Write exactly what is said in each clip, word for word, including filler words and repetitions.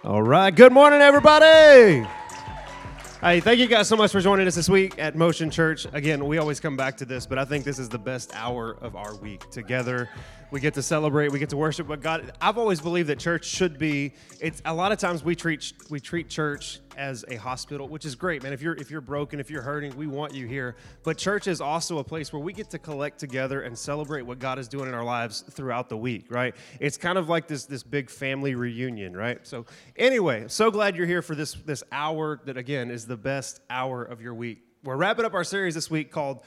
All right. Good morning, everybody. Hey, thank you guys so much for joining us this week at Motion Church. Again, we always come back to this, but I think this is the best hour of our week together. We get to celebrate, we get to worship, but God, I've always believed that church should be, it's a lot of times we treat we treat church as a hospital, which is great, man. If you're if you're broken, if you're hurting, we want you here. But church is also a place where we get to collect together and celebrate what God is doing in our lives throughout the week, right? It's kind of like this this big family reunion, right? So anyway, so glad you're here for this this hour that, again, is the best hour of your week. We're wrapping up our series this week called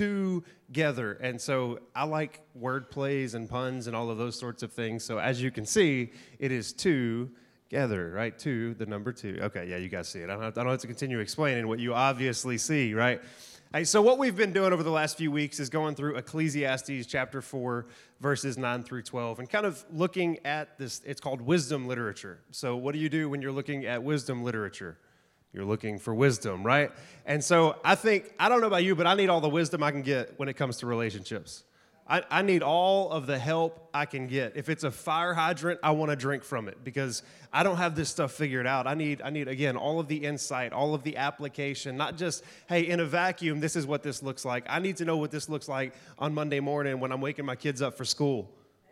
Together. And so I like word plays and puns and all of those sorts of things. So as you can see, it is together, right? Two, the number two. Okay, yeah, you guys see it. I don't have, I don't have to continue explaining what you obviously see, right? Hey, so what we've been doing over the last few weeks is going through Ecclesiastes chapter four, verses nine through twelve, and kind of looking at this. It's called wisdom literature. So what do you do when you're looking at wisdom literature? You're looking for wisdom, right? And so I think, I don't know about you, but I need all the wisdom I can get when it comes to relationships. I, I need all of the help I can get. If it's a fire hydrant, I want to drink from it because I don't have this stuff figured out. I need, I need again, all of the insight, all of the application, not just, hey, in a vacuum, this is what this looks like. I need to know what this looks like on Monday morning when I'm waking my kids up for school.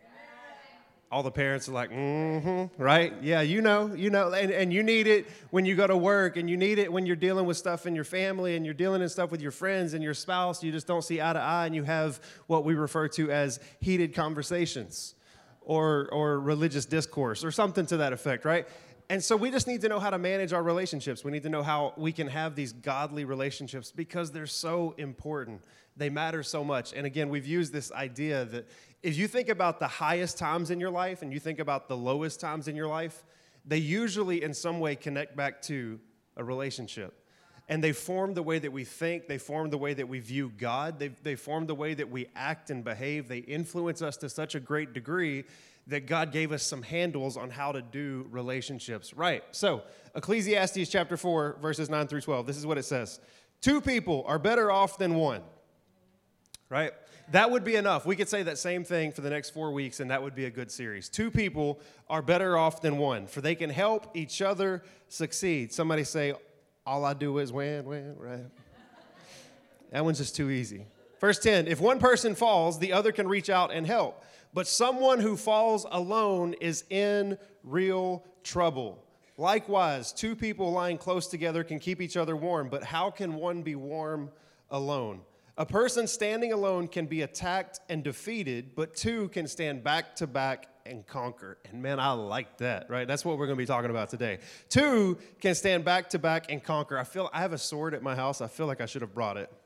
All the parents are like, mm-hmm, right? Yeah, you know, you know, and, and you need it when you go to work, and you need it when you're dealing with stuff in your family, and you're dealing with stuff with your friends and your spouse. You just don't see eye to eye, and you have what we refer to as heated conversations or or religious discourse or something to that effect, right? And so we just need to know how to manage our relationships. We need to know how we can have these godly relationships because they're so important. They matter so much. And again, we've used this idea that if you think about the highest times in your life and you think about the lowest times in your life, they usually in some way connect back to a relationship. And they form the way that we think. They form the way that we view God. They, they form the way that we act and behave. They influence us to such a great degree that God gave us some handles on how to do relationships right. So Ecclesiastes chapter four, verses nine through twelve, this is what it says. Two people are better off than one, right? That would be enough. We could say that same thing for the next four weeks, and that would be a good series. Two people are better off than one, for they can help each other succeed. Somebody say, all I do is win, win, right? That one's just too easy. Verse ten, if one person falls, the other can reach out and help. But someone who falls alone is in real trouble. Likewise, two people lying close together can keep each other warm, but how can one be warm alone? A person standing alone can be attacked and defeated, but two can stand back to back and conquer. And man, I like that, right? That's what we're going to be talking about today. Two can stand back to back and conquer. I feel I have a sword at my house. I feel like I should have brought it.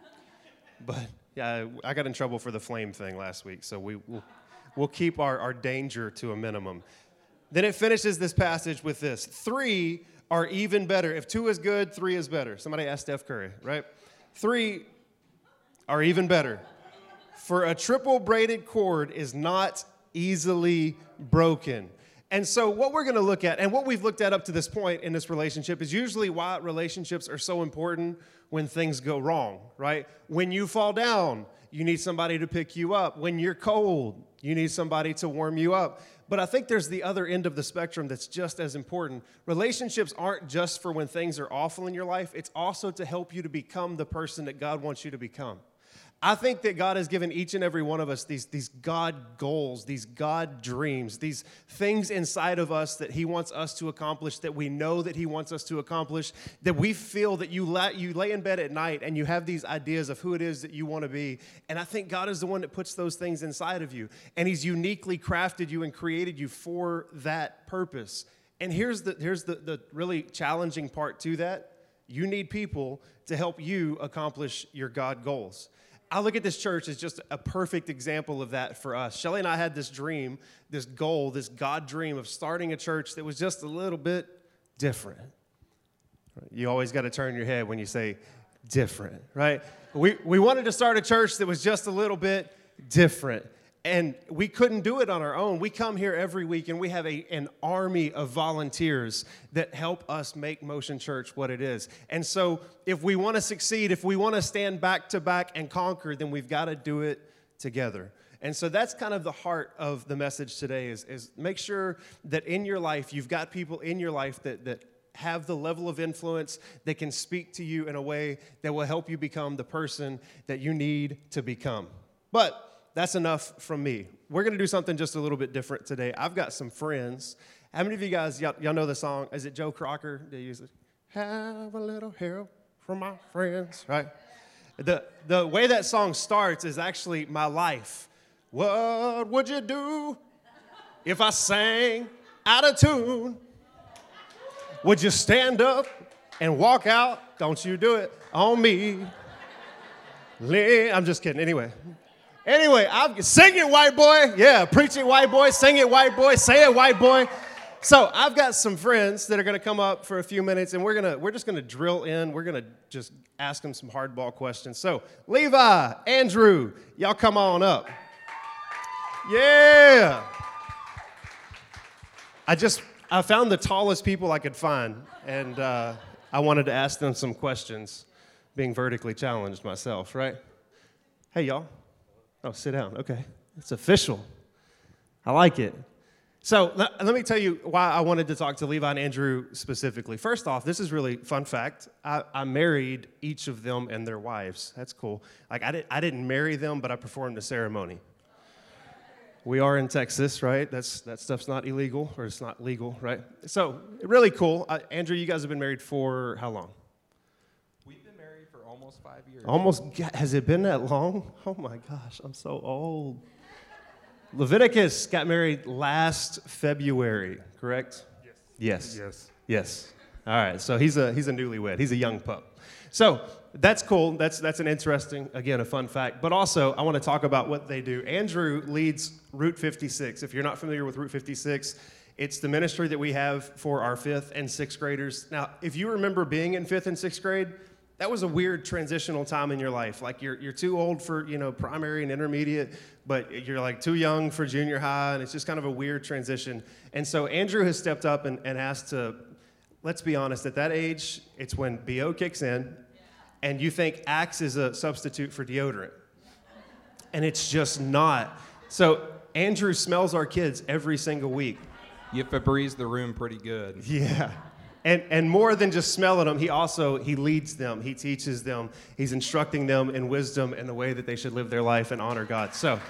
But yeah, I got in trouble for the flame thing last week, so we, we'll, we'll keep our, our danger to a minimum. Then it finishes this passage with this. Three are even better. If two is good, three is better. Somebody asked Steph Curry, right? Three are even better. For a triple braided cord is not easily broken. And so what we're going to look at, and what we've looked at up to this point in this relationship, is usually why relationships are so important when things go wrong, right? When you fall down, you need somebody to pick you up. When you're cold, you need somebody to warm you up. But I think there's the other end of the spectrum that's just as important. Relationships aren't just for when things are awful in your life. It's also to help you to become the person that God wants you to become. I think that God has given each and every one of us these, these God goals, these God dreams, these things inside of us that he wants us to accomplish, that we know that he wants us to accomplish, that we feel that you, la- you lay in bed at night and you have these ideas of who it is that you want to be. And I think God is the one that puts those things inside of you. And he's uniquely crafted you and created you for that purpose. And here's the, here's the, the really challenging part to that. You need people to help you accomplish your God goals. I look at this church as just a perfect example of that for us. Shelly and I had this dream, this goal, this God dream of starting a church that was just a little bit different. You always got to turn your head when you say different, right? We we wanted to start a church that was just a little bit different. And we couldn't do it on our own. We come here every week, and we have a, an army of volunteers that help us make Motion Church what it is. And so if we want to succeed, if we want to stand back to back and conquer, then we've got to do it together. And so that's kind of the heart of the message today is, is make sure that in your life, you've got people in your life that, that have the level of influence that can speak to you in a way that will help you become the person that you need to become. But that's enough from me. We're going to do something just a little bit different today. I've got some friends. How many of you guys, y'all, y'all know the song? Is it Joe Crocker? They use it. Have a little help from my friends, right? The, the way that song starts is actually my life. What would you do if I sang out of tune? Would you stand up and walk out? Don't you do it on me. I'm just kidding. Anyway. Anyway, I'm sing it, white boy. Yeah, preach it, white boy. Sing it, white boy. Say it, white boy. So I've got some friends that are going to come up for a few minutes, and we're gonna we're just going to drill in. We're going to just ask them some hardball questions. So Levi, Andrew, y'all come on up. Yeah. I just, I found the tallest people I could find, and uh, I wanted to ask them some questions, being vertically challenged myself, right? Hey, y'all. Oh, sit down. Okay. It's official. I like it. So let, let me tell you why I wanted to talk to Levi and Andrew specifically. First off, this is really fun fact. I, I married each of them and their wives. That's cool. Like I, did, I didn't marry them, but I performed the ceremony. We are in Texas, right? That's that stuff's not illegal, or it's not legal, right? So really cool. Uh, Andrew, you guys have been married for how long? We've been married for almost five years. Almost, has it been that long? Oh my gosh, I'm so old. Leviticus got married last February, correct? Yes. Yes. Yes. Yes. All right, so he's a he's a newlywed. He's a young pup. So that's cool. That's that's an interesting, again, a fun fact. But also, I want to talk about what they do. Andrew leads Route fifty-six. If you're not familiar with Route fifty-six, it's the ministry that we have for our fifth and sixth graders. Now, if you remember being in fifth and sixth grade, that was a weird transitional time in your life. Like you're you're too old for, you know, primary and intermediate, but you're like too young for junior high, and it's just kind of a weird transition. And so Andrew has stepped up and, and asked to, let's be honest, at that age, it's when B O kicks in, and you think Axe is a substitute for deodorant. And it's just not. So Andrew smells our kids every single week. You Febreze the room pretty good. Yeah. And and more than just smelling them, he also, he leads them. He teaches them. He's instructing them in wisdom and the way that they should live their life and honor God. So.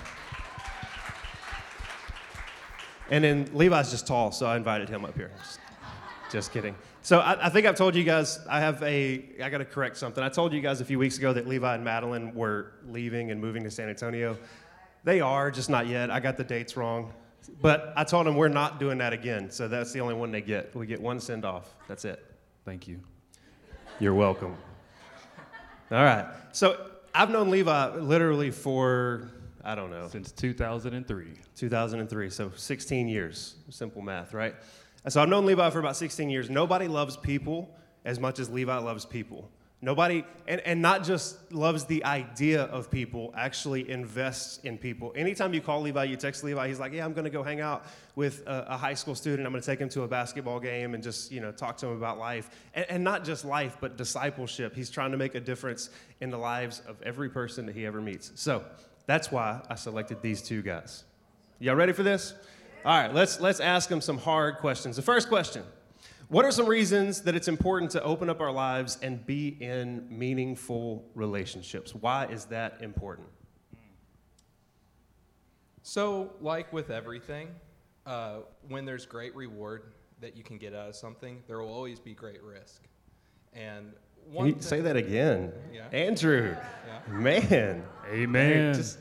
And then Levi's just tall, so I invited him up here. Just, just kidding. So I, I think I've told you guys, I have a, I got to correct something. I told you guys a few weeks ago that Levi and Madeline were leaving and moving to San Antonio. They are, just not yet. I got the dates wrong. But I told them we're not doing that again, so that's the only one they get. We get one send-off. That's it. Thank you. You're welcome. All right. So I've known Levi literally for, I don't know. Since two thousand three. two thousand three, so sixteen years. Simple math, right? So I've known Levi for about sixteen years. Nobody loves people as much as Levi loves people. Nobody, and, and not just loves the idea of people, actually invests in people. Anytime you call Levi, you text Levi, he's like, yeah, I'm going to go hang out with a, a high school student. I'm going to take him to a basketball game and just, you know, talk to him about life. And, and not just life, but discipleship. He's trying to make a difference in the lives of every person that he ever meets. So that's why I selected these two guys. Y'all ready for this? All right, let's let's ask them some hard questions. The first question. What are some reasons that it's important to open up our lives and be in meaningful relationships? Why is that important? So, like with everything, uh, when there's great reward that you can get out of something, there will always be great risk. And one Can you say that again? Yeah. Andrew, Yeah. man. Amen. Just,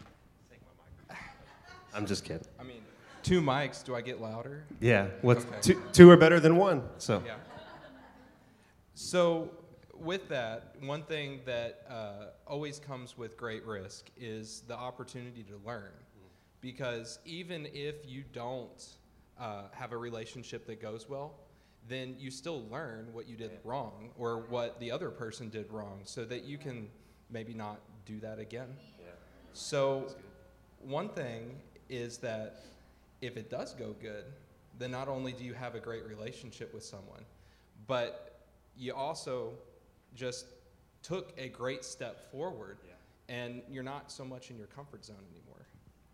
I'm just kidding. I mean, two mics, do I get louder? Yeah, what's, Okay. two, two are better than one, so. Yeah. So with that, one thing that uh, always comes with great risk is the opportunity to learn. Because even if you don't uh, have a relationship that goes well, then you still learn what you did wrong or what the other person did wrong so that you can maybe not do that again. Yeah. So one thing is that if it does go good, then not only do you have a great relationship with someone, but you also just took a great step forward, yeah. and you're not so much in your comfort zone anymore.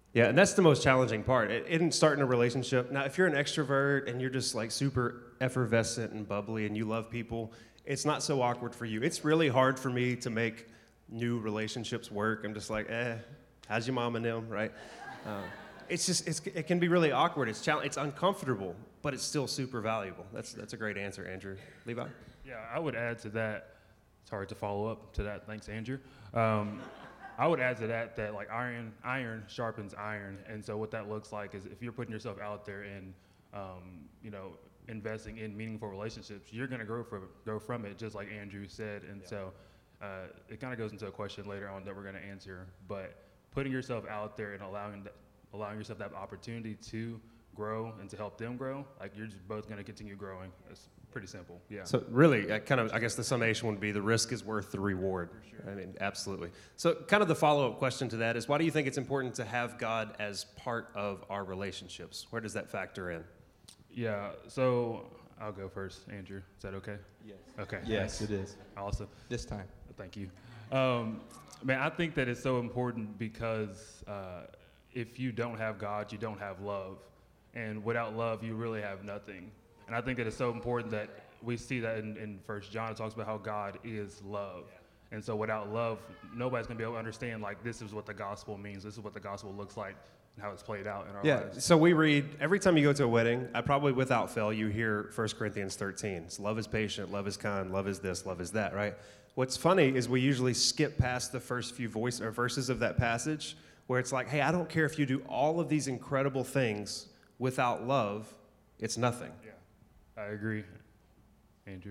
Yeah, and that's the most challenging part. It isn't starting a relationship. Now, if you're an extrovert and you're just like super effervescent and bubbly and you love people, it's not so awkward for you. It's really hard for me to make new relationships work. I'm just like, eh, how's your mom and them, right? Uh, it's just, it's, it can be really awkward. It's challenge, it's uncomfortable, but it's still super valuable. That's that's a great answer, Andrew. Levi? Yeah, I would add to that. It's hard to follow up to that. Thanks, Andrew. Um, I would add to that that like iron, iron sharpens iron, and so what that looks like is if you're putting yourself out there and um, you know investing in meaningful relationships, you're gonna grow from grow from it, just like Andrew said. And yeah. so uh, it kind of goes into a question later on that we're gonna answer. But putting yourself out there and allowing the, allowing yourself that opportunity to grow and to help them grow, like you're just both gonna continue growing. It's pretty simple. Yeah. So really, I kind of, I guess the summation would be the risk is worth the reward. Sure. I mean, absolutely. So kind of the follow-up question to that is, why do you think it's important to have God as part of our relationships? Where does that factor in? Yeah. So I'll go first, Andrew. Is that okay? Yes. Okay. Yes, thanks. it is. Awesome. This time. Thank you. Um, man, I think that it's so important because uh, if you don't have God, you don't have love. And without love, you really have nothing. And I think that it's so important that we see that in, in First John. It talks about how God is love. And so without love, nobody's going to be able to understand, like, this is what the gospel means. This is what the gospel looks like and how it's played out in our yeah, lives. So we read, every time you go to a wedding, I probably without fail, you hear First Corinthians thirteen. It's love is patient, love is kind, love is this, love is that, right? What's funny is we usually skip past the first few voice or verses of that passage where it's like, hey, I don't care if you do all of these incredible things without love, it's nothing. Yeah. I agree. Andrew?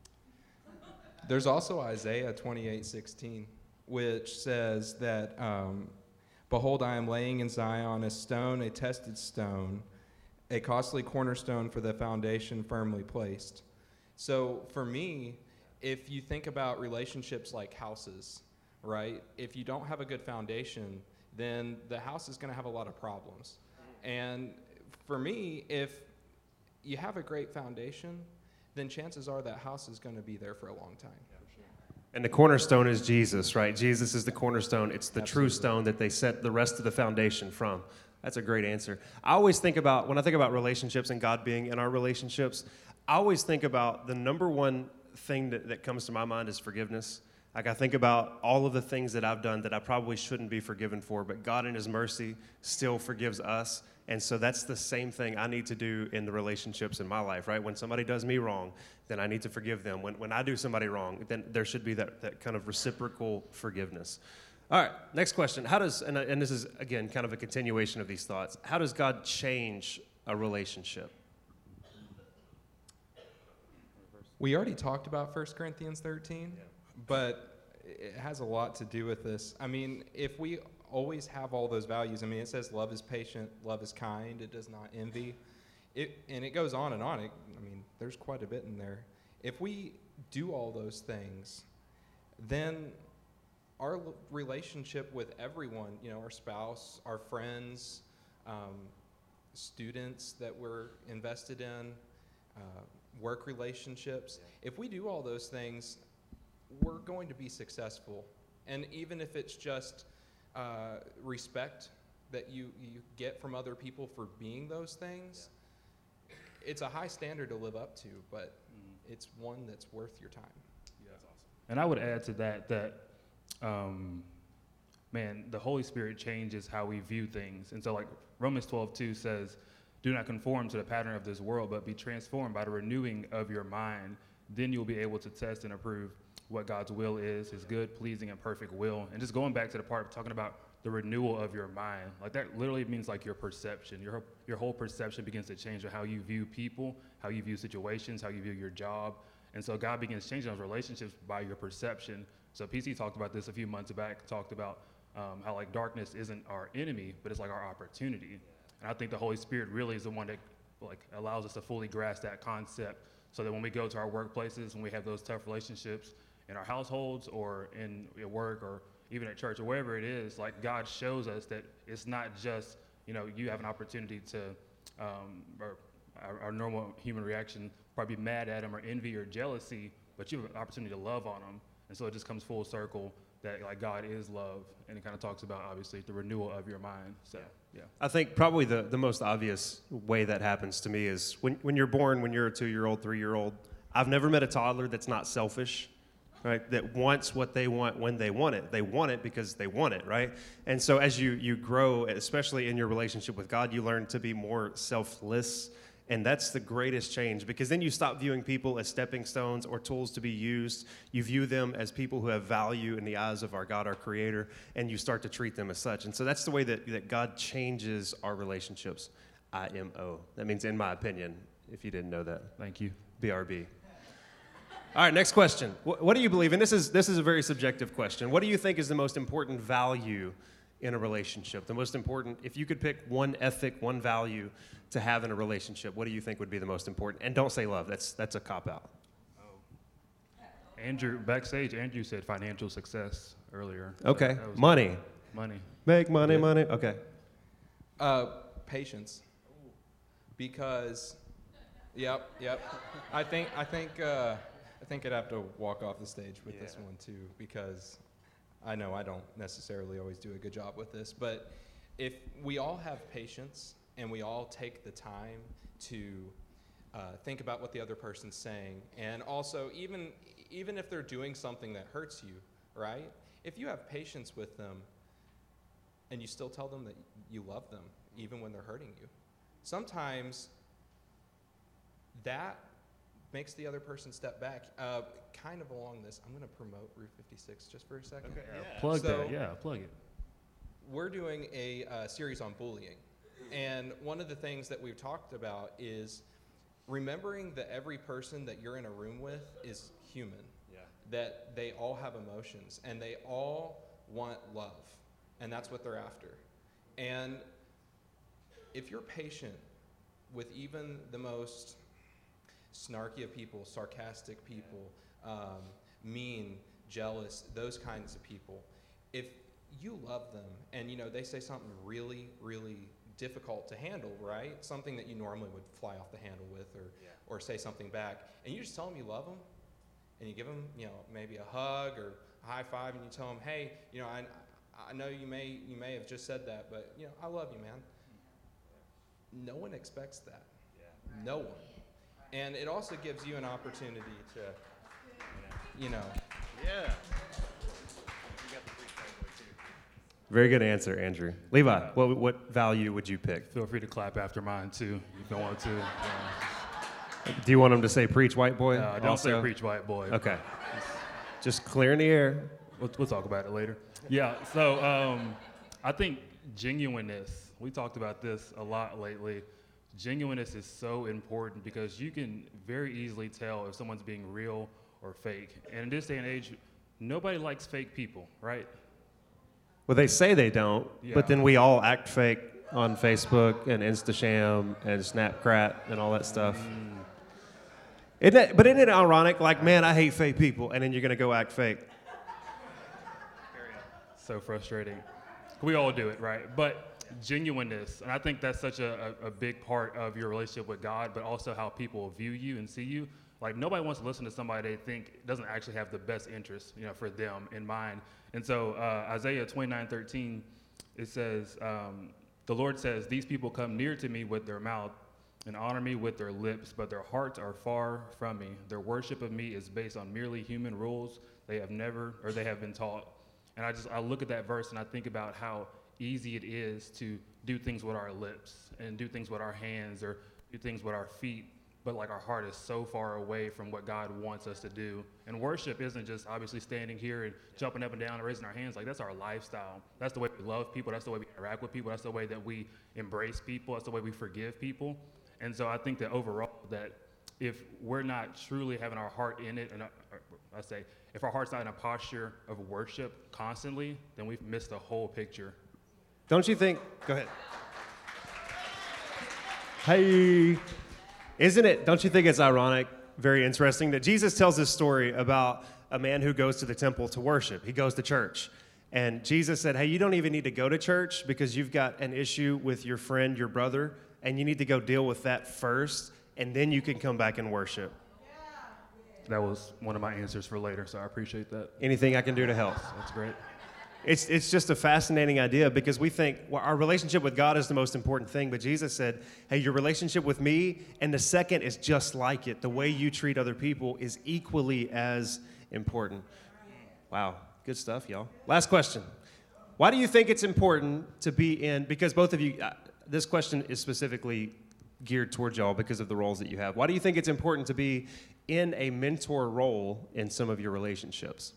There's also Isaiah twenty-eight sixteen, which says that, um, behold, I am laying in Zion a stone, a tested stone, a costly cornerstone for the foundation firmly placed. So for me, if you think about relationships like houses, right? If you don't have a good foundation, then the house is going to have a lot of problems. And for me, if you have a great foundation, then chances are that house is going to be there for a long time. And the cornerstone is Jesus, right? Jesus is the cornerstone. It's the Absolutely. true stone that they set the rest of the foundation from. That's a great answer. I always think about, when I think about relationships and God being in our relationships, I always think about the number one thing that, that comes to my mind is forgiveness. Like I think about all of the things that I've done that I probably shouldn't be forgiven for, but God in his mercy still forgives us. And so that's the same thing I need to do in the relationships in my life, right? When somebody does me wrong, then I need to forgive them. When when I do somebody wrong, then there should be that, that kind of reciprocal forgiveness. All right, next question. How does, and, and this is, again, kind of a continuation of these thoughts, how does God change a relationship? We already talked about First Corinthians thirteen, yeah. But it has a lot to do with this. I mean, if we always have all those values, I mean, it says love is patient, love is kind, it does not envy. It, and it goes on and on. It, I mean, there's quite a bit in there. If we do all those things, then our l- relationship with everyone, you know, our spouse, our friends, um, students that we're invested in, uh, work relationships, if we do all those things, we're going to be successful. And even if it's just uh, respect that you, you get from other people for being those things, yeah. It's a high standard to live up to, but mm. it's one that's worth your time. Yeah, that's awesome. And I would add to that that, um, man, the Holy Spirit changes how we view things. And so like Romans twelve two says, do not conform to the pattern of this world, but be transformed by the renewing of your mind. Then you'll be able to test and approve what God's will is, his good, pleasing, and perfect will. And just going back to the part of talking about the renewal of your mind, like that literally means like your perception. Your, your whole perception begins to change on how you view people, how you view situations, how you view your job. And so God begins changing those relationships by your perception. So P C talked about this a few months back, talked about um, how like darkness isn't our enemy, but it's like our opportunity. And I think the Holy Spirit really is the one that like allows us to fully grasp that concept so that when we go to our workplaces and we have those tough relationships in our households or in at work or even at church or wherever it is, like God shows us that it's not just, you know, you have an opportunity to, um, or our, our normal human reaction, probably be mad at them or envy or jealousy, but you have an opportunity to love on them. And so it just comes full circle that like God is love, and it kind of talks about obviously the renewal of your mind. So yeah, I think probably the, the most obvious way that happens to me is when, when you're born, when you're a two-year-old, three-year-old, I've never met a toddler that's not selfish, right? That wants what they want when they want it. They want it because they want it, right? And so as you you grow, especially in your relationship with God, you learn to be more selfless. And that's the greatest change, because then you stop viewing people as stepping stones or tools to be used. You view them as people who have value in the eyes of our God, our Creator, and you start to treat them as such. And so that's the way that, that God changes our relationships. I M O. That means in my opinion, if you didn't know that. thank you. B R B. All right, next question. What, what do you believe? And this is this is a very subjective question. What do you think is the most important value in a relationship? The most important, if you could pick one ethic, one value to have in a relationship, what do you think would be the most important? And don't say love. That's that's a cop-out. Andrew, backstage, Andrew said financial success earlier. Okay. That- that was- Money. Money. Make money, Good. money. Okay. Uh, patience. Because, yep, yep. I think I think uh, I think I'd have to walk off the stage with this Yeah. one too, because I know I don't necessarily always do a good job with this, but if we all have patience and we all take the time to uh, think about what the other person's saying, and also even even if they're doing something that hurts you, right? If you have patience with them and you still tell them that you love them, even when they're hurting you, sometimes that makes the other person step back. Uh, kind of along this, I'm going to promote Route fifty-six just for a second. Okay. Yeah, plug So- that. Yeah, plug it. We're doing a uh, series on bullying. And one of the things that we've talked about is remembering that every person that you're in a room with is human, Yeah. that they all have emotions, and they all want love, and that's what they're after. And if you're patient with even the most snarky of people, sarcastic people, um, mean, jealous, those kinds of people, if you love them and you know they say something really, really difficult to handle, right? Something that you normally would fly off the handle with, or Yeah. or say something back, and you just tell them you love them, and you give them, you know, maybe a hug or a high five, and you tell them, hey, you know, I I know you may you may have just said that, but you know, I love you, man. No one expects that. No one. And it also gives you an opportunity to, you know, Yeah. Very good answer, Andrew. Levi, what what value would you pick? Feel free to clap after mine too, if you want to. Uh, Do you want him to say preach, white boy? uh, don't also? say preach, white boy. Okay. Just clearing the air. We'll, we'll talk about it later. Yeah, so um, I think genuineness, we talked about this a lot lately. Genuineness is so important because you can very easily tell if someone's being real or fake. And in this day and age, nobody likes fake people, right? Well, they say they don't, Yeah. but then we all act fake on Facebook and Instasham and Snapchat and all that stuff. Isn't it, but isn't it ironic? Like, man, I hate fake people, and then you're going to go act fake. So frustrating. We all do it, right? But genuineness, and I think that's such a, a, a big part of your relationship with God, but also how people view you and see you. Like, nobody wants to listen to somebody they think doesn't actually have the best interest, you know, for them in mind. And so uh, Isaiah twenty-nine thirteen, it says, um, the Lord says, these people come near to me with their mouth and honor me with their lips, but their hearts are far from me. Their worship of me is based on merely human rules they have never, or they have been taught. And I just, I look at that verse and I think about how easy it is to do things with our lips and do things with our hands or do things with our feet, but like our heart is so far away from what God wants us to do. And worship isn't just obviously standing here and jumping up and down and raising our hands. Like, that's our lifestyle. That's the way we love people. That's the way we interact with people. That's the way that we embrace people. That's the way we forgive people. And so I think that overall, that if we're not truly having our heart in it, and I, I say, if our heart's not in a posture of worship constantly, then we've missed the whole picture. Don't you think? Go ahead. Hey. Isn't it, don't you think it's ironic, very interesting, that Jesus tells this story about a man who goes to the temple to worship. He goes to church. And Jesus said, hey, you don't even need to go to church because you've got an issue with your friend, your brother, and you need to go deal with that first, and then you can come back and worship. that was one of my answers for later, so I appreciate that. Anything I can do to help. That's great. It's, it's just a fascinating idea because we think well, our relationship with God is the most important thing, but Jesus said, hey, your relationship with me, and the second is just like it. The way you treat other people is equally as important. Wow, good stuff, y'all. Last question. Why do you think it's important to be in, because both of you, uh, this question is specifically geared towards y'all because of the roles that you have. Why do you think it's important to be in a mentor role in some of your relationships?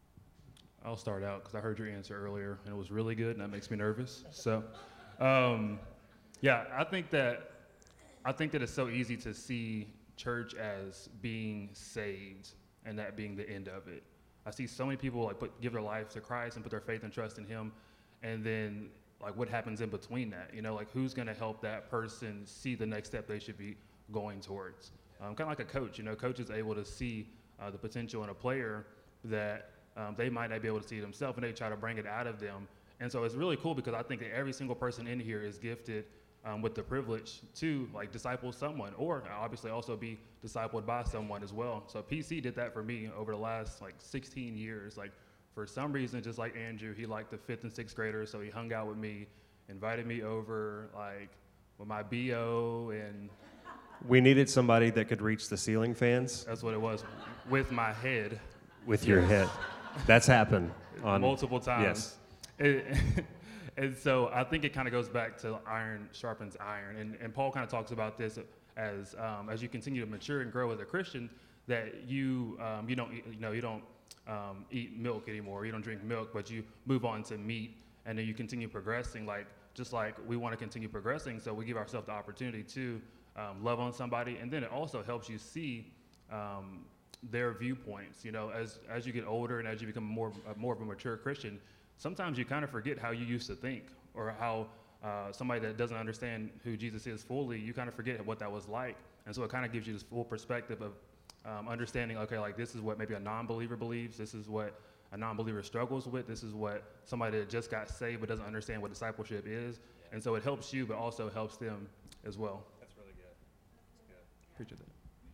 I'll start out because I heard your answer earlier, and it was really good, and that makes me nervous. So, um, yeah, I think that I think that it's so easy to see church as being saved and that being the end of it. I see so many people like put give their lives to Christ and put their faith and trust in Him, and then like what happens in between that? You know, like who's going to help that person see the next step they should be going towards? Um, kind of like a coach. You know, coach is able to see uh, the potential in a player that Um, they might not be able to see it themselves, and they try to bring it out of them. And so it's really cool because I think that every single person in here is gifted um, with the privilege to like disciple someone, or obviously also be discipled by someone as well. So P C did that for me over the last like sixteen years. Like for some reason, just like Andrew, he liked the fifth and sixth graders, so he hung out with me, invited me over like with my B O, and We needed somebody that could reach the ceiling fans that's what it was, with my head. with your head. That's happened on multiple times. Yes. And, and so I think it kind of goes back to iron sharpens iron. And, and Paul kind of talks about this as um, as you continue to mature and grow as a Christian, that you um, you don't you know you don't um, eat milk anymore. You don't drink milk, but you move on to meat, and then you continue progressing. Like just like we want to continue progressing, so we give ourselves the opportunity to um, love on somebody, and then it also helps you see. Um, their viewpoints, you know, as as you get older and as you become more uh, more of a mature Christian, sometimes you kind of forget how you used to think, or how uh, somebody that doesn't understand who Jesus is fully, you kind of forget what that was like. And so it kind of gives you this full perspective of um, understanding, okay, like this is what maybe a non-believer believes, this is what a non-believer struggles with, this is what somebody that just got saved but doesn't understand what discipleship is. Yeah. And so it helps you, but also helps them as well. That's really good. That's good. Appreciate that.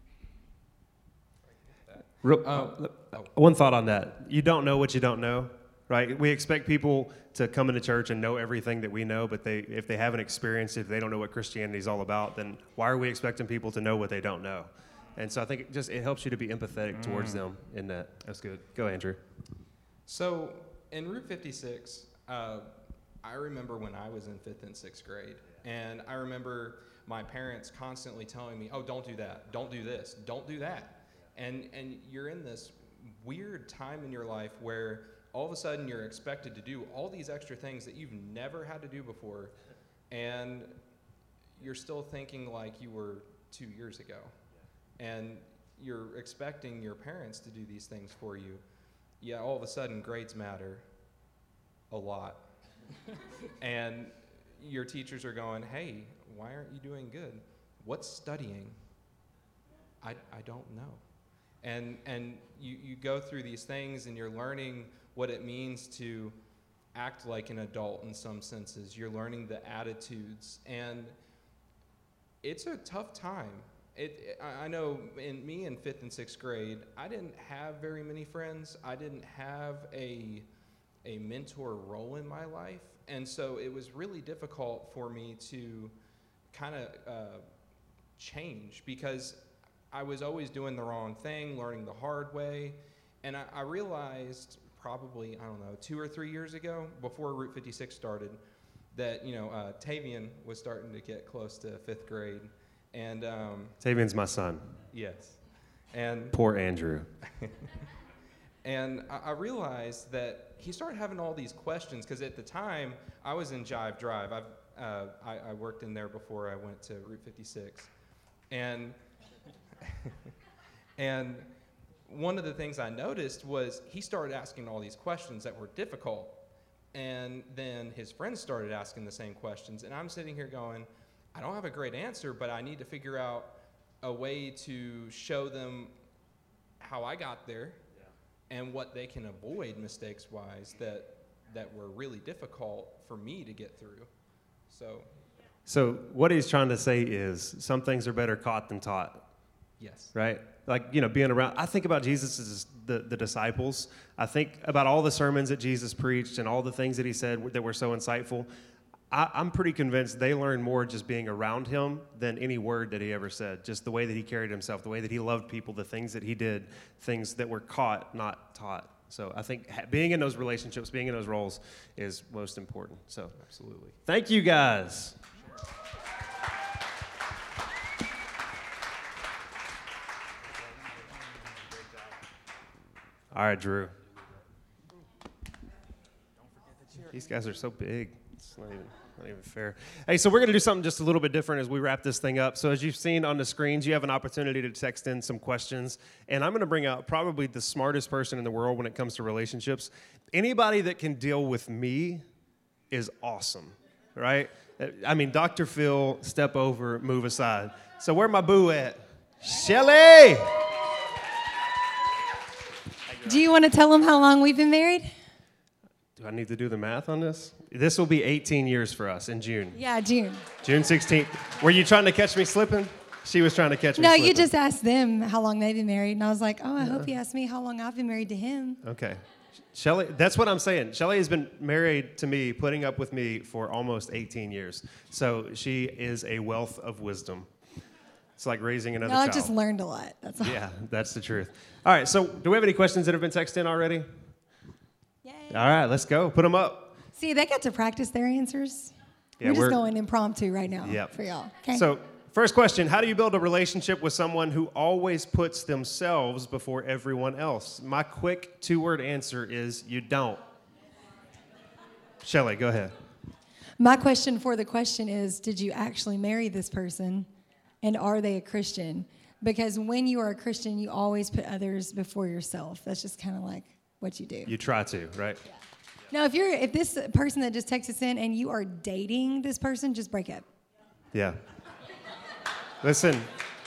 Real, Um, uh, one thought on that. You don't know what you don't know, right? We expect people to come into church and know everything that we know, but they, if they haven't experienced it, if they don't know what Christianity is all about, then why are we expecting people to know what they don't know? And so I think it just it helps you to be empathetic mm. towards them in that. That's good. Go, Andrew. So in Route fifty-six, uh, I remember when I was in fifth and sixth grade, and I remember my parents constantly telling me, oh, don't do that, don't do this, don't do that. And and you're in this weird time in your life where all of a sudden you're expected to do all these extra things that you've never had to do before, and you're still thinking like you were two years ago. And you're expecting your parents to do these things for you. Yeah, all of a sudden grades matter a lot. And your teachers are going, hey, why aren't you doing good? What's studying? I, I don't know. And and you, you go through these things and you're learning what it means to act like an adult in some senses. You're learning the attitudes, and it's a tough time. It, it I know in me in fifth and sixth grade, I didn't have very many friends. I didn't have a a mentor role in my life, and so it was really difficult for me to kind of uh, change because I was always doing the wrong thing, learning the hard way, and I, I realized probably, I don't know, two or three years ago, before Route fifty-six started, that, you know, uh, Tavian was starting to get close to fifth grade, and... Um, Tavian's my son. Yes. And poor Andrew. And I, I realized that he started having all these questions, because at the time, I was in Jive Drive. I've, uh, I, I worked in there before I went to Route fifty-six. And... and one of the things I noticed was he started asking all these questions that were difficult, and then his friends started asking the same questions, and I'm sitting here going, I don't have a great answer, but I need to figure out a way to show them how I got there, yeah, and what they can avoid mistakes-wise that that were really difficult for me to get through. So, so what he's trying to say is some things are better caught than taught. Yes. Right? Like, you know, being around. I think about Jesus as the, the disciples. I think about all the sermons that Jesus preached and all the things that he said that were so insightful. I, I'm pretty convinced they learned more just being around him than any word that he ever said. Just the way that he carried himself, the way that he loved people, the things that he did, things that were caught, not taught. So I think ha- being in those relationships, being in those roles is most important. So Absolutely. thank you guys. All right, Drew. These guys are so big. It's not even, not even fair. Hey, so we're going to do something just a little bit different as we wrap this thing up. So as you've seen on the screens, you have an opportunity to text in some questions. And I'm going to bring out probably the smartest person in the world when it comes to relationships. Anybody that can deal with me is awesome, right? I mean, Doctor Phil, step over, move aside. So where my boo at? Shelly! Do you want to tell them how long we've been married? Do I need to do the math on this? This will be eighteen years for us in June. Yeah, June. June sixteenth. Were you trying to catch me slipping? She was trying to catch me No, slipping. you just asked them how long they've been married, and I was like, oh, I hope he asked me how long I've been married to him. Okay. Shelly, that's what I'm saying. Shelly has been married to me, putting up with me for almost eighteen years. So she is a wealth of wisdom. It's like raising another No, child. I've just learned a lot. That's all. Yeah, that's the truth. All right, so do we have any questions that have been texted in already? Yay. All right, let's go. Put them up. See, they got to practice their answers. Yeah, we're just we're- going impromptu right now Yep. for y'all. Okay. So, first question, how do you build a relationship with someone who always puts themselves before everyone else? My quick two-word answer is you don't. Shelly, go ahead. My question for the question is, did you actually marry this person, and are they a Christian? Because when you are a Christian, you always put others before yourself. That's just kind of like what you do. You try to, right? Now, if you're if this person that just texted us in and you are dating this person, just break up. Yeah. Listen,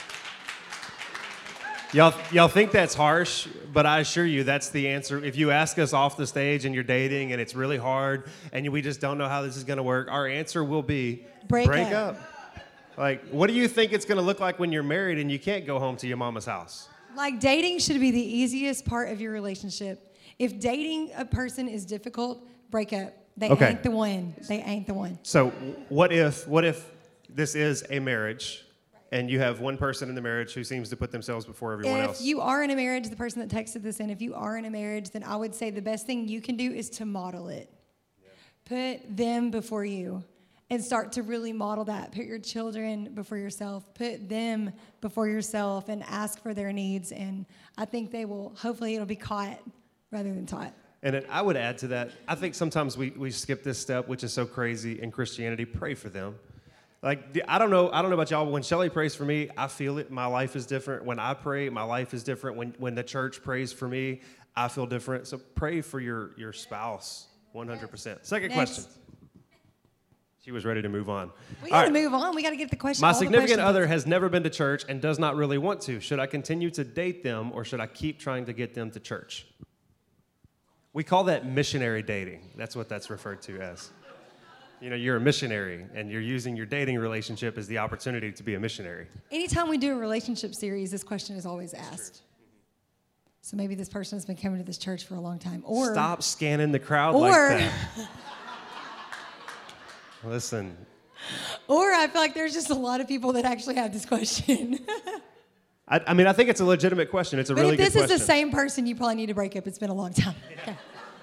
y'all, y'all think that's harsh, but I assure you that's the answer. If you ask us off the stage and you're dating and it's really hard and we just don't know how this is going to work, our answer will be Break break up. up. Like, what do you think it's going to look like when you're married and you can't go home to your mama's house? Like, dating should be the easiest part of your relationship. If dating a person is difficult, break up. They Okay. ain't the one. They ain't the one. So what if what if this is a marriage and you have one person in the marriage who seems to put themselves before everyone If else? you are in a marriage, the person that texted this in, if you are in a marriage, then I would say the best thing you can do is to model it. Put them before you and start to really model that. Put your children before yourself. Put them before yourself and ask for their needs. And I think they will, hopefully it'll be caught rather than taught. And then I would add to that, I think sometimes we, we skip this step, which is so crazy in Christianity. Pray for them. Like, the- I don't know, I don't know about y'all, but when Shelly prays for me, I feel it. My life is different. When I pray, my life is different. When when the church prays for me, I feel different. So pray for your, your spouse, one hundred percent. Second Next. question. She was ready to move on. We All got to right. move on. We got to get the question. My all the significant questions. other has never been to church and does not really want to. Should I continue to date them or should I keep trying to get them to church? We call that missionary dating. That's what that's referred to as. You know, you're a missionary and you're using your dating relationship as the opportunity to be a missionary. Anytime we do a relationship series, this question is always asked. So maybe this person has been coming to this church for a long time. Or Stop scanning the crowd Or- like that. Listen, Or I feel like there's just a lot of people that actually have this question. I, I mean, I think it's a legitimate question. It's a But really if this good is question. the same person, you probably need to break up. It's been a long time. Okay.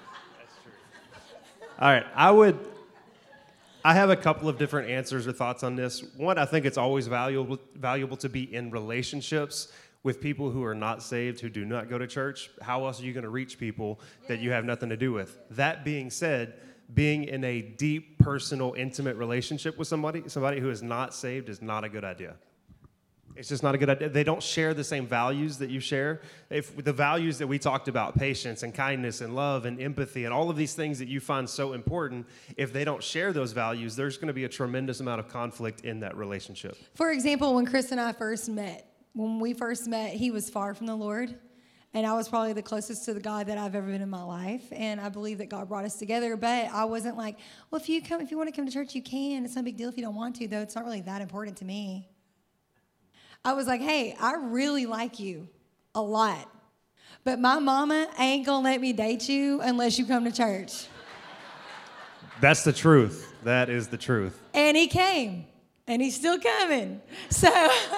All right, I would. I have a couple of different answers or thoughts on this. One, I think it's always valuable valuable to be in relationships with people who are not saved, who do not go to church. How else are you going to reach people that you have nothing to do with? That being said, being in a deep, personal, intimate relationship with somebody, somebody who is not saved, is not a good idea. It's just not a good idea. They don't share the same values that you share. If the values that we talked about, patience and kindness and love and empathy and all of these things that you find so important, if they don't share those values, there's going to be a tremendous amount of conflict in that relationship. For example, when Chris and I first met, when we first met, he was far from the Lord. And I was probably the closest to the God that I've ever been in my life. And I believe that God brought us together. But I wasn't like, well, if you come, if you want to come to church, you can. It's no big deal if you don't want to, though. It's not really that important to me. I was like, hey, I really like you a lot, but my mama ain't gonna let me date you unless you come to church. That's the truth. That is the truth. And he came, and he's still coming. So,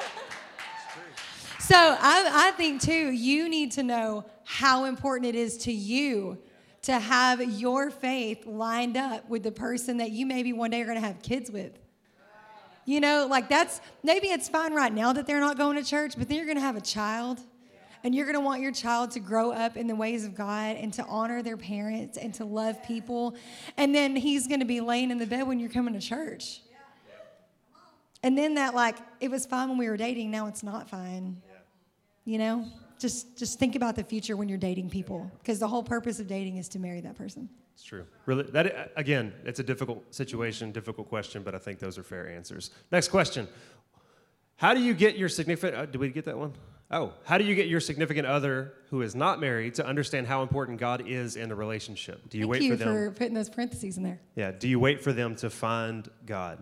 so I, I think too, you need to know how important it is to you to have your faith lined up with the person that you maybe one day are going to have kids with. You know, like that's, maybe it's fine right now that they're not going to church, but then you're going to have a child, and you're going to want your child to grow up in the ways of God and to honor their parents and to love people. And then he's going to be laying in the bed when you're coming to church. And then that, like, it was fine when we were dating, now it's not fine. You know? Just just think about the future when you're dating people, because the whole purpose of dating is to marry that person. It's true. Really, that again, it's a difficult situation, difficult question, but I think those are fair answers. Next question. How do you get your significant, uh, did we get that one? Oh, how do you get your significant other who is not married to understand how important God is in the relationship? Do you Thank wait you for them? for putting those parentheses in there. Yeah. Do you wait for them to find God?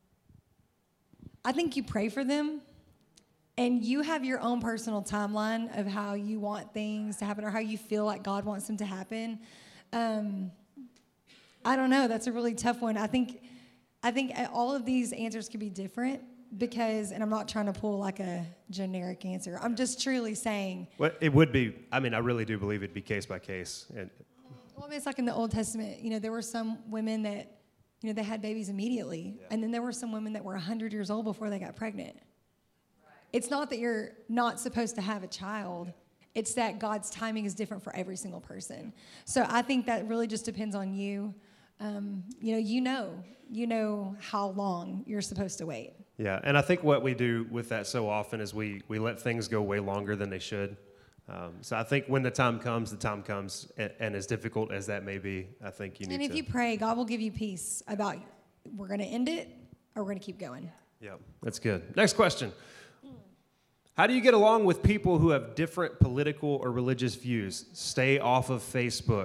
I think you pray for them, and you have your own personal timeline of how you want things to happen or how you feel like God wants them to happen. Um, I don't know. That's a really tough one. I think, I think all of these answers could be different because, and I'm not trying to pull like a generic answer. I'm just truly saying. Well, it would be. I mean, I really do believe it'd be case by case. And well, I mean, it's like in the Old Testament. You know, there were some women that, you know, they had babies immediately, yeah. And then there were some women that were one hundred years old before they got pregnant. It's not that you're not supposed to have a child. It's that God's timing is different for every single person. So I think that really just depends on you. Um, you know, you know, you know how long you're supposed to wait. Yeah, and I think what we do with that so often is we we let things go way longer than they should. Um, so I think when the time comes, the time comes, and, and as difficult as that may be, I think you need to. And if you pray, God will give you peace about we're going to end it or we're going to keep going. Yeah, that's good. Next question. How do you get along with people who have different political or religious views? Stay off of Facebook.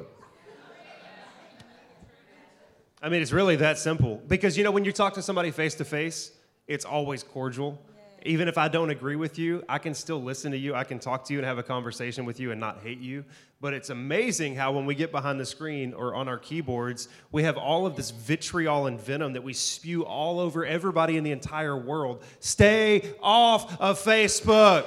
I mean, it's really that simple. Because, you know, when you talk to somebody face to face, it's always cordial. Yeah. Even if I don't agree with you, I can still listen to you. I can talk to you and have a conversation with you and not hate you. But it's amazing how when we get behind the screen or on our keyboards, we have all of this vitriol and venom that we spew all over everybody in the entire world. Stay off of Facebook.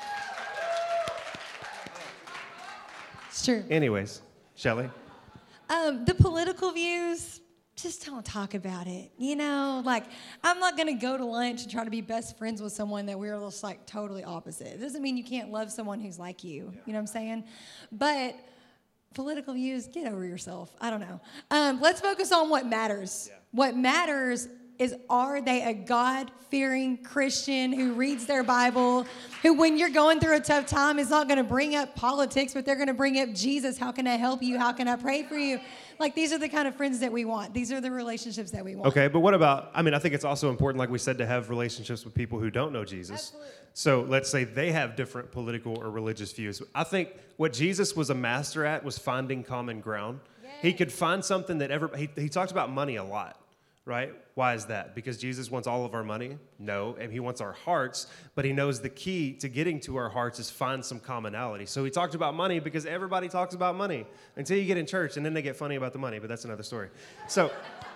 It's true. Anyways, Shelley? Um, the political views, just don't talk about it. You know, like, I'm not going to go to lunch and try to be best friends with someone that we're just like totally opposite. It doesn't mean you can't love someone who's like you. Yeah. You know what I'm saying? But political views, get over yourself. I don't know. Um, let's focus on what matters. Yeah. What matters is, are they a God-fearing Christian who reads their Bible, who when you're going through a tough time is not going to bring up politics, but they're going to bring up Jesus. How can I help you? How can I pray for you? Like, these are the kind of friends that we want. These are the relationships that we want. Okay, but what about, I mean, I think it's also important, like we said, to have relationships with people who don't know Jesus. Absolutely. So let's say they have different political or religious views. I think what Jesus was a master at was finding common ground. Yay. He could find something that ever, he, he talked about money a lot. Right? Why is that? Because Jesus wants all of our money? No, and he wants our hearts, but he knows the key to getting to our hearts is find some commonality. So he talked about money because everybody talks about money until you get in church, and then they get funny about the money, but that's another story. So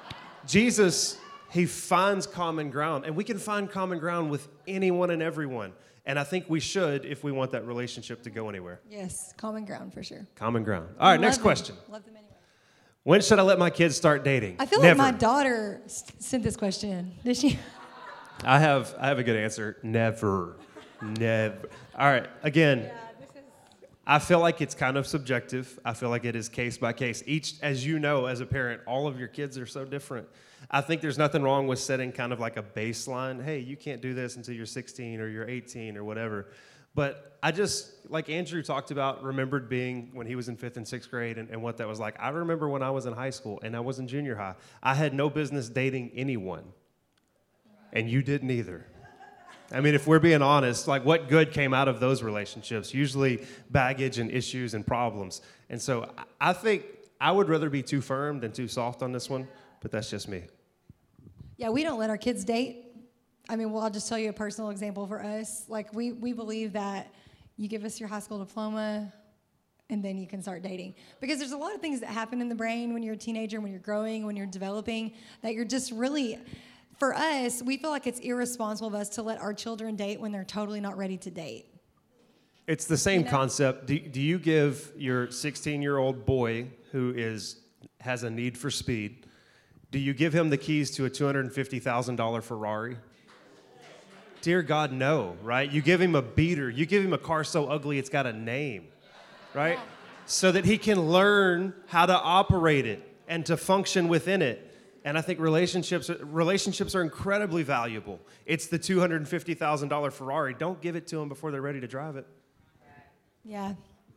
Jesus, he finds common ground, and we can find common ground with anyone and everyone. And I think we should if we want that relationship to go anywhere. Yes, common ground for sure. Common ground. All right, Love next them. question. Love them anyway. When should I let my kids start dating? I feel Never. like my daughter s- sent this question in. Did she? I have I have a good answer. Never. Never. All right, again, Yeah, this is... I feel like it's kind of subjective. I feel like it is case by case. Each, as you know, as a parent, all of your kids are so different. I think there's nothing wrong with setting kind of like a baseline. Hey, you can't do this until you're sixteen or you're eighteen or whatever. But I just, like Andrew talked about, remembered being when he was in fifth and sixth grade and, and what that was like. I remember when I was in high school and I was in junior high. I had no business dating anyone. And you didn't either. I mean, if we're being honest, like what good came out of those relationships? Usually baggage and issues and problems. And so I think I would rather be too firm than too soft on this one, but that's just me. Yeah, we don't let our kids date. I mean, well, I'll just tell you a personal example for us. Like, we, we believe that you give us your high school diploma, and then you can start dating. Because there's a lot of things that happen in the brain when you're a teenager, when you're growing, when you're developing, that you're just really, for us, we feel like it's irresponsible of us to let our children date when they're totally not ready to date. It's the same You know? concept. Do, do you give your sixteen-year-old boy who is has a need for speed, do you give him the keys to a two hundred fifty thousand dollars Ferrari? Dear God, no, right? You give him a beater. You give him a car so ugly it's got a name, right? Yeah. So that he can learn how to operate it and to function within it. And I think relationships relationships are incredibly valuable. It's the two hundred fifty thousand dollars Ferrari. Don't give it to them before they're ready to drive it. Yeah.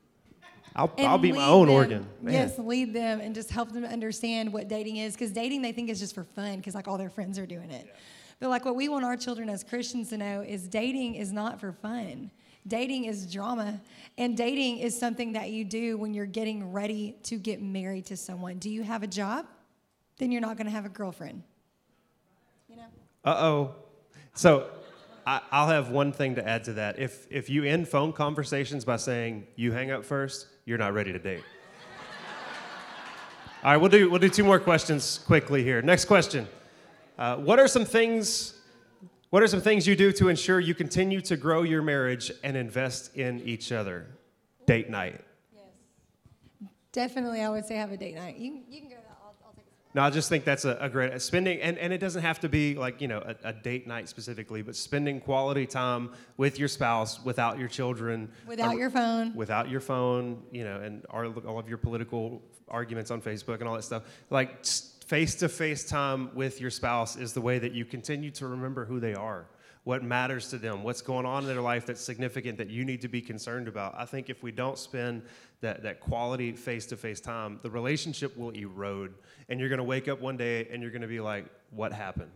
I'll, And I'll be my lead own them- organ. Man. Yes, lead them and just help them understand what dating is. Because dating, they think is just for fun because, like, all their friends are doing it. Yeah. But, like, what we want our children as Christians to know is dating is not for fun. Dating is drama. And dating is something that you do when you're getting ready to get married to someone. Do you have a job? Then you're not going to have a girlfriend. You know? Uh-oh. So I, I'll have one thing to add to that. If if you end phone conversations by saying, you hang up first, you're not ready to date. All right, we'll do, we'll do two more questions quickly here. Next question. Uh, what are some things, what are some things you do to ensure you continue to grow your marriage and invest in each other? Date night. Yes. Definitely, I would say have a date night. You, you can go to that. I'll, I'll take it. No, I just think that's a, a great spending, and, and it doesn't have to be like, you know, a, a date night specifically, but spending quality time with your spouse, without your children, Without ar- your phone. without your phone, you know, and our, all of your political arguments on Facebook and all that stuff. Like face-to-face time with your spouse is the way that you continue to remember who they are, what matters to them, what's going on in their life that's significant that you need to be concerned about. I think if we don't spend that, that quality face-to-face time, the relationship will erode. And you're going to wake up one day and you're going to be like, what happened?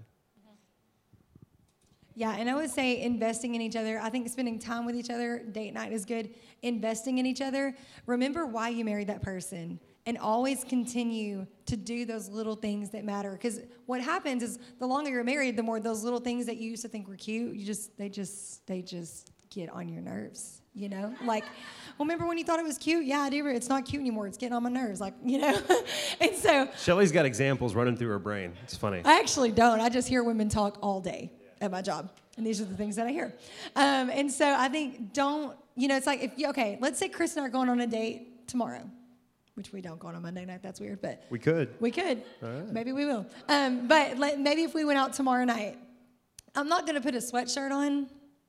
Yeah, and I would say investing in each other. I think spending time with each other, date night is good. Investing in each other. Remember why you married that person. And always continue to do those little things that matter. Because what happens is the longer you're married, the more those little things that you used to think were cute, you just they just they just get on your nerves. You know? Like, well, remember when you thought it was cute? Yeah, I do. It's not cute anymore. It's getting on my nerves. Like, you know? And so Shelly's got examples running through her brain. It's funny. I actually don't. I just hear women talk all day at my job. And these are the things that I hear. Um, and so I think don't, you know, it's like, if you, okay, let's say Chris and I are going on a date tomorrow, which we don't go on a Monday night. That's weird, but We could. we could. All right. Maybe we will. Um, but let, maybe if we went out tomorrow night, I'm not going to put a sweatshirt on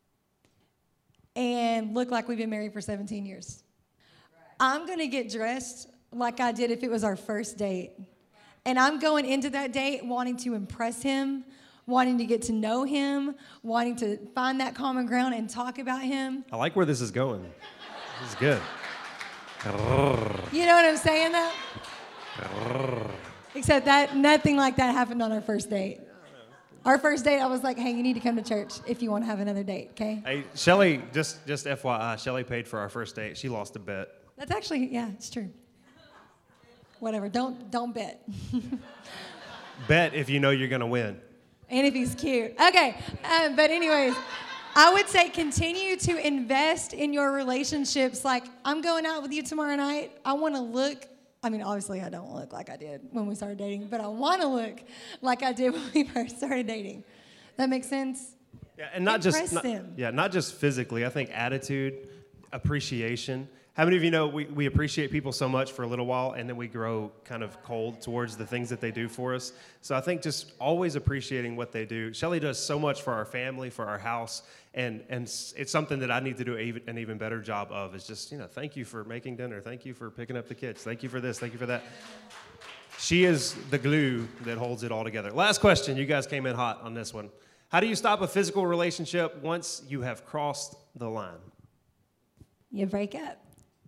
and look like we've been married for seventeen years. I'm going to get dressed like I did if it was our first date. And I'm going into that date wanting to impress him, wanting to get to know him, wanting to find that common ground and talk about him. I like where this is going. This is good. You know what I'm saying, though? Except that nothing like that happened on our first date. Our first date, I was like, hey, you need to come to church if you want to have another date, okay? Hey, Shelly, just just F Y I, Shelly paid for our first date. She lost a bet. That's actually, yeah, it's true. Whatever, don't don't bet. Bet if you know you're going to win. And if he's cute. Okay, um, but anyways, I would say continue to invest in your relationships. Like, I'm going out with you tomorrow night. I want to look, I mean, obviously I don't look like I did when we started dating, but I want to look like I did when we first started dating. That makes sense? Yeah, and not Impress just not, them. yeah, not just physically. I think attitude, appreciation. How many of you know we, we appreciate people so much for a little while and then we grow kind of cold towards the things that they do for us? So I think just always appreciating what they do. Shelly does so much for our family, for our house, and and it's something that I need to do even, an even better job of is just, you know, thank you for making dinner. Thank you for picking up the kids. Thank you for this. Thank you for that. She is the glue that holds it all together. Last question. You guys came in hot on this one. How do you stop a physical relationship once you have crossed the line? You break up.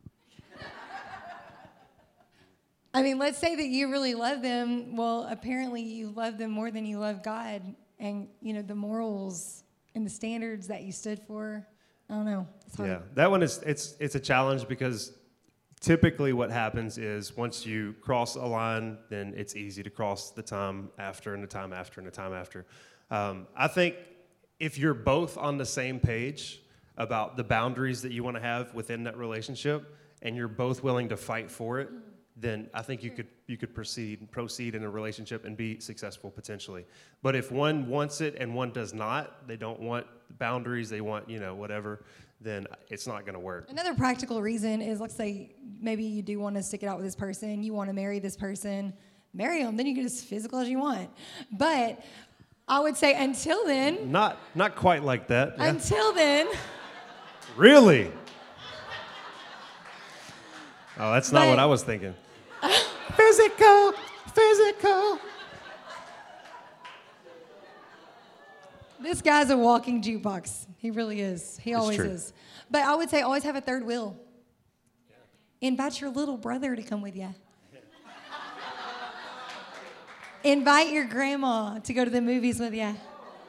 I mean, let's say that you really love them. Well, apparently you love them more than you love God and, you know, the morals and the standards that you stood for. I don't know. It's hard. Yeah, that one is it's it's a challenge because typically what happens is once you cross a line, then it's easy to cross the time after and the time after and the time after. Um, I think if you're both on the same page about the boundaries that you want to have within that relationship, and you're both willing to fight for it, then I think you could you could proceed proceed in a relationship and be successful potentially. But if one wants it and one does not, they don't want boundaries, they want, you know, whatever, then it's not going to work. Another practical reason is, let's say maybe you do want to stick it out with this person, you want to marry this person, marry them, then you get as physical as you want. But I would say until then, Not not quite like that. Yeah. until then, Really? Oh, that's not But- what I was thinking. Physical, physical. this guy's a walking jukebox. He really is. He always true. is. But I would say always have a third wheel. Invite your little brother to come with you. Invite your grandma to go to the movies with you.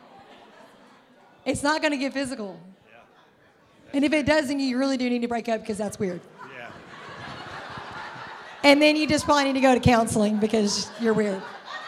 It's not going to get physical. And if it does, then you really do need to break up because that's weird. Yeah. And then you just probably need to go to counseling because you're weird.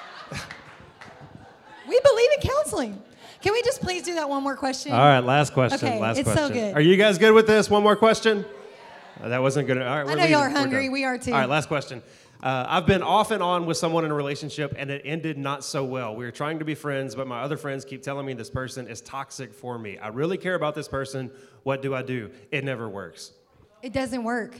We believe in counseling. Can we just please do that one more question? All right, last question. Okay, last it's so question. good. Are you guys good with this? One more question? Uh, that wasn't good. All right, we're I know leaving. y'all are We're hungry. done. We are too. All right, last question. Uh, I've been off and on with someone in a relationship, and it ended not so well. We were trying to be friends, but my other friends keep telling me this person is toxic for me. I really care about this person. What do I do? It never works. It doesn't work.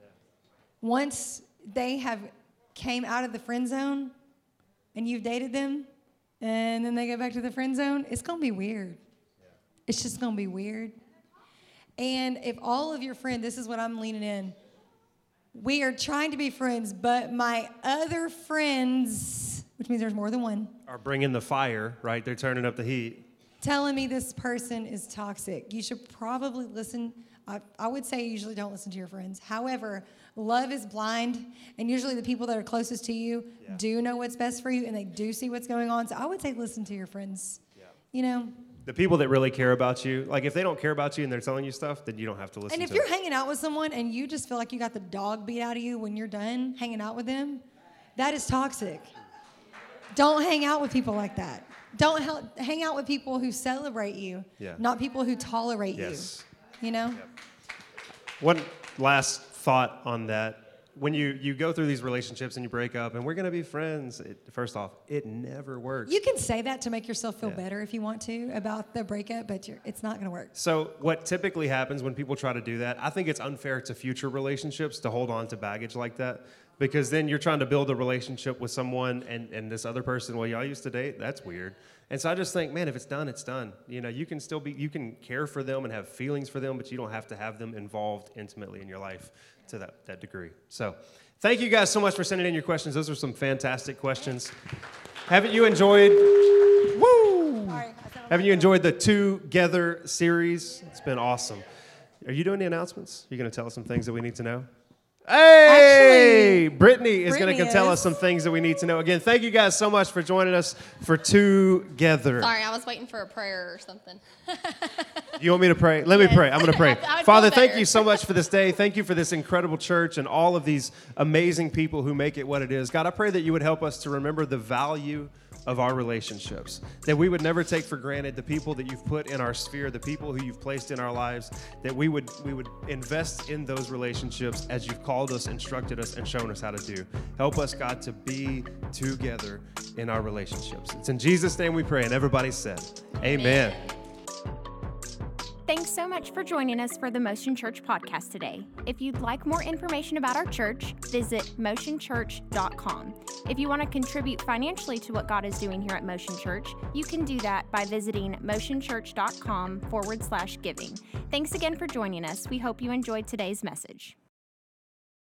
Once they have came out of the friend zone and you've dated them and then they go back to the friend zone, it's going to be weird. It's just going to be weird. And if all of your friends, this is what I'm leaning in, we are trying to be friends, but my other friends, which means there's more than one, Are bringing the fire, right? They're turning up the heat. telling me this person is toxic. You should probably listen. I, I would say usually don't listen to your friends. However, love is blind, and usually the people that are closest to you Yeah. do know what's best for you, and they do see what's going on. So I would say listen to your friends. Yeah. You know? The people that really care about you, like if they don't care about you and they're telling you stuff, then you don't have to listen And if to you're them. hanging out with someone and you just feel like you got the dog beat out of you when you're done hanging out with them, that is toxic. Don't hang out with people like that. Don't hel- hang out with people who celebrate you, Yeah. not people who tolerate Yes. you. You know? One last thought on that. When you, you go through these relationships and you break up and we're going to be friends, it, first off, it never works. You can say that to make yourself feel Yeah. better if you want to about the breakup, but you're, it's not going to work. So what typically happens when people try to do that, I think it's unfair to future relationships to hold on to baggage like that, because then you're trying to build a relationship with someone and, and this other person, well, y'all used to date? That's weird. And so I just think, man, if it's done, it's done. You know, you can still be, you can care for them and have feelings for them, but you don't have to have them involved intimately in your life to that, that degree. So thank you guys so much for sending in your questions. Those are some fantastic questions. Haven't you enjoyed, woo! Sorry, Haven't you enjoyed the Together series? It's been awesome. Are you doing the announcements? You're going to tell us some things that we need to know? Hey! Actually, Brittany is going Brittany to tell is. us some things that we need to know. Again, thank you guys so much for joining us for Together. Sorry, I was waiting for a prayer or something. You want me to pray? Let me Yes. pray. I'm going to pray. I would feel Father, thank better. you so much for this day. Thank you for this incredible church and all of these amazing people who make it what it is. God, I pray that you would help us to remember the value of our relationships, that we would never take for granted the people that you've put in our sphere, the people who you've placed in our lives, that we would we would invest in those relationships as you've called us, instructed us, and shown us how to do. Help us, God, to be together in our relationships. It's in Jesus' name we pray, and everybody said, amen. Thanks so much for joining us for the Motion Church podcast today. If you'd like more information about our church, visit motion church dot com. If you want to contribute financially to what God is doing here at Motion Church, you can do that by visiting motion church dot com forward slash giving. Thanks again for joining us. We hope you enjoyed today's message.